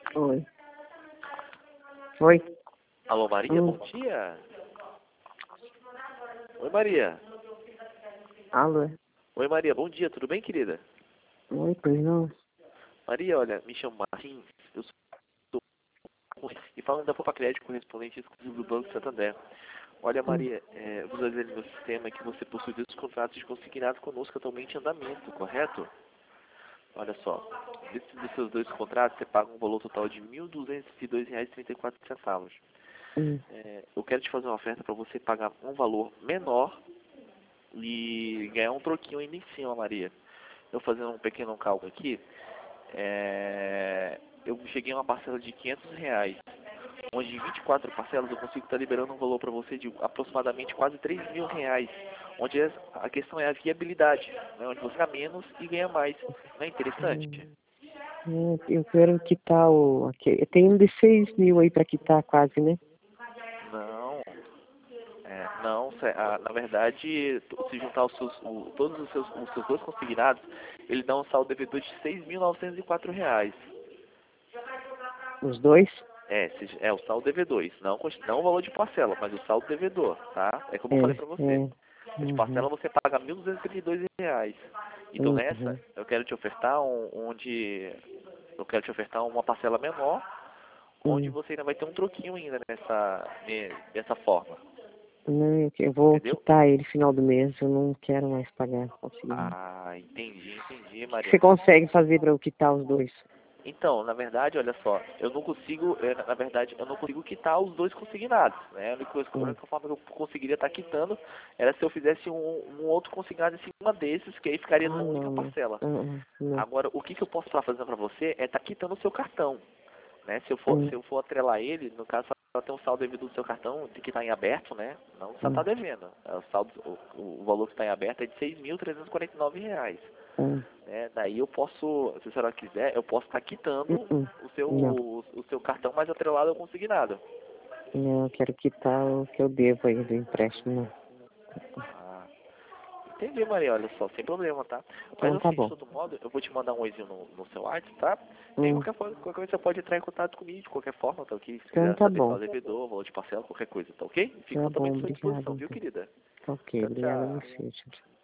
Oi. Oi. Alô, Maria, bom dia. Oi, Maria. Alô. Oi, Maria, bom dia, tudo bem, querida? Oi, pois não. Maria, olha, me chamo Martins, eu sou e falando da Poupa Crédito, correspondente exclusivo do Banco Santander. Olha, Maria, eu vou dizer no meu sistema que você possui 2 contratos de consignado conosco atualmente em andamento, correto? Olha só, desses seus 2 contratos, você paga um valor total de R$ 1.202,34. Hum. Eu quero te fazer uma oferta para você pagar um valor menor e ganhar um troquinho ainda em cima, Maria. Eu fazendo um pequeno cálculo aqui, eu cheguei a uma parcela de R$ 500, onde em 24 parcelas eu consigo estar liberando um valor para você de aproximadamente quase R$ 3.000, onde a questão é a viabilidade, né? Onde você ganha menos e ganha mais. Não é interessante? Eu quero quitar o... Tem um de 6.000 aí pra quitar quase, né? Não. Não, na verdade, se juntar todos os seus 2 consignados, ele dá um saldo devedor de R$ 6.904. Os dois? É o saldo devedor, isso não o valor de parcela, mas o saldo devedor, tá? É como eu falei pra você. De Uhum. parcela você paga R$ 1.232. Então nessa, Uhum. eu quero te ofertar eu quero te ofertar uma parcela menor, onde você ainda vai ter um troquinho ainda dessa forma. Não, eu vou Entendeu? quitar ele final do mês, eu não quero mais pagar consigo. Ah, entendi, O que Maria. você consegue fazer pra eu quitar os dois? Então, na verdade, olha só, eu não consigo, na verdade, eu não consigo quitar os 2 consignados, né? A Hum. única forma que eu conseguiria estar quitando era se eu fizesse um outro consignado em cima desses, que aí ficaria Ah, numa única não, não. parcela. Não. Agora, o que eu posso estar fazendo para você é estar quitando o seu cartão, né? Hum. Se eu for atrelar ele, no caso, só tem um saldo devido do seu cartão que está em aberto, né? Não só está Hum. devendo. O valor que está em aberto é de R$ 6.349. Hum. Daí eu posso, se a senhora quiser, eu posso estar quitando Hum. Não. o seu cartão mais atrelado ao consignado. Não, eu quero quitar o que eu devo aí do empréstimo. Ah, entendi, Maria, olha só, sem problema, tá? Mas Então tá assim, de bom. todo modo, eu vou te mandar um oizinho no seu WhatsApp, tá? E aí Hum. qualquer coisa você pode entrar em contato comigo de qualquer forma, tá ok? Se Então quiser tá saber se é bom. o devedor, valor de parcela, qualquer coisa, tá ok? Fico Tá bom, totalmente à sua obrigada disposição, viu, então. querida? Ok, Tchau, obrigada a tchau. você. Tchau, tchau.